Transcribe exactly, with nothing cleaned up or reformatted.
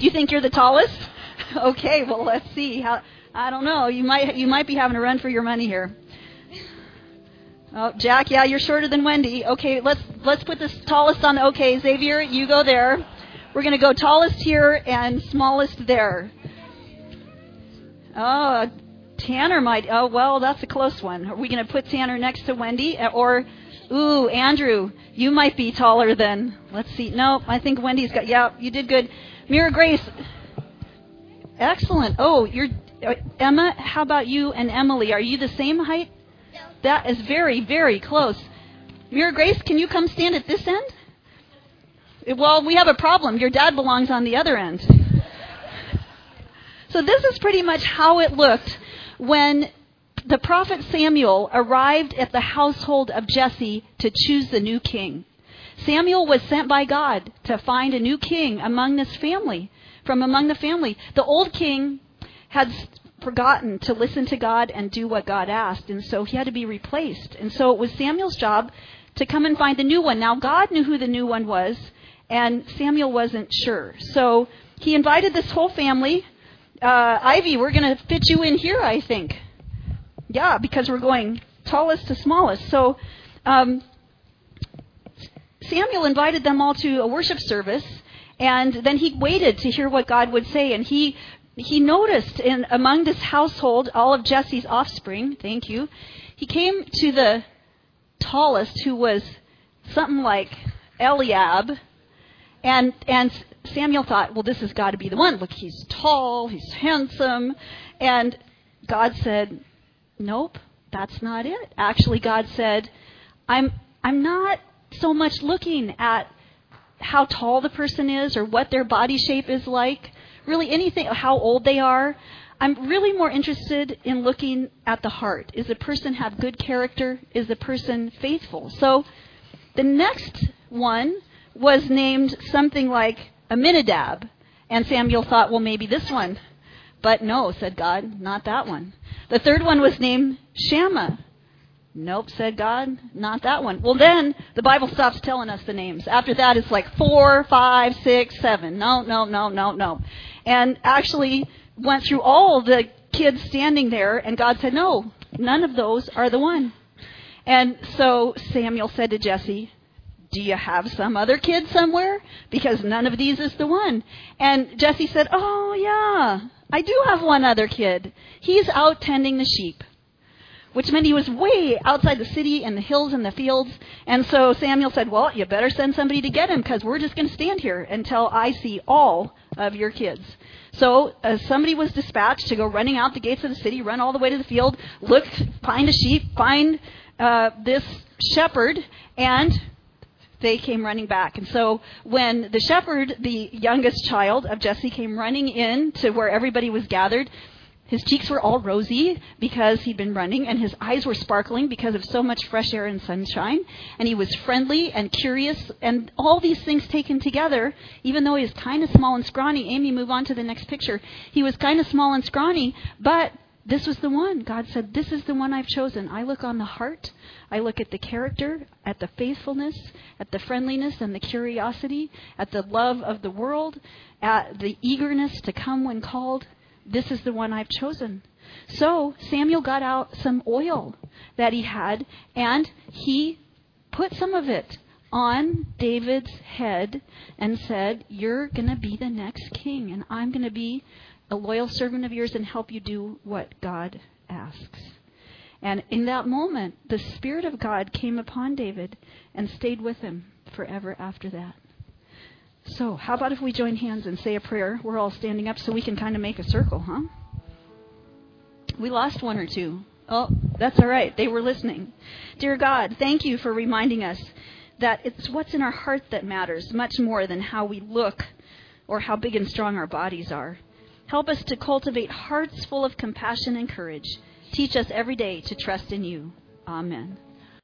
Do you think you're the tallest? Okay, well, let's see. How I don't know. You might you might be having to run for your money here. Oh, Jack, yeah, you're shorter than Wendy. Okay, let's let's put the tallest on the. Okay, Xavier, you go there. We're going to go tallest here and smallest there. Oh, Tanner might. Oh, well, that's a close one. Are we going to put Tanner next to Wendy? Or, ooh, Andrew, you might be taller than. Let's see. No, I think Wendy's got. Yeah, you did good. Mira Grace. Excellent. Oh, you're Emma. How about you and Emily? Are you the same height? No. That is very, very close. Mira Grace, can you come stand at this end? Well, we have a problem. Your dad belongs on the other end. So this is pretty much how it looked when the prophet Samuel arrived at the household of Jesse to choose the new king. Samuel was sent by God to find a new king among this family, from among the family. The old king had forgotten to listen to God and do what God asked, and so he had to be replaced. And so it was Samuel's job to come and find the new one. Now, God knew who the new one was, and Samuel wasn't sure. So he invited this whole family. Uh, Ivy, we're going to fit you in here, I think. Yeah, because we're going tallest to smallest. So um, Samuel invited them all to a worship service, and then he waited to hear what God would say. And he he noticed in among this household, all of Jesse's offspring, thank you, he came to the tallest, who was something like Eliab. And and Samuel thought, well, this has got to be the one. Look, he's tall, he's handsome. And God said, nope, that's not it. Actually, God said, I'm I'm not so much looking at how tall the person is or what their body shape is like, really anything, how old they are. I'm really more interested in looking at the heart. Is the person have good character? Is the person faithful? So the next one was named something like Aminadab. And Samuel thought, well, maybe this one. But no, said God, not that one. The third one was named Shammah. Nope, said God, not that one. Well, then the Bible stops telling us the names. After that, it's like four, five, six, seven. No, no, no, no, no. And actually went through all the kids standing there, and God said, no, none of those are the one. And so Samuel said to Jesse, do you have some other kid somewhere? Because none of these is the one. And Jesse said, oh, yeah, I do have one other kid. He's out tending the sheep, which meant he was way outside the city and the hills and the fields. And so Samuel said, well, you better send somebody to get him, because we're just going to stand here until I see all of your kids. So uh, somebody was dispatched to go running out the gates of the city, run all the way to the field, look, find a sheep, find uh, this shepherd, and they came running back. And so when the shepherd, the youngest child of Jesse, came running in to where everybody was gathered, his cheeks were all rosy because he'd been running, and his eyes were sparkling because of so much fresh air and sunshine. And he was friendly and curious, and all these things taken together, even though he was kind of small and scrawny. Amy, move on to the next picture. He was kind of small and scrawny, but this was the one. God said, this is the one I've chosen. I look on the heart. I look at the character, at the faithfulness, at the friendliness and the curiosity, at the love of the world, at the eagerness to come when called. This is the one I've chosen. So Samuel got out some oil that he had, and he put some of it on David's head and said, you're going to be the next king, and I'm going to be a loyal servant of yours and help you do what God asks. And in that moment, the Spirit of God came upon David and stayed with him forever after that. So how about if we join hands and say a prayer? We're all standing up so we can kind of make a circle, huh? We lost one or two. Oh, that's all right. They were listening. Dear God, thank you for reminding us that it's what's in our heart that matters much more than how we look or how big and strong our bodies are. Help us to cultivate hearts full of compassion and courage. Teach us every day to trust in you. Amen.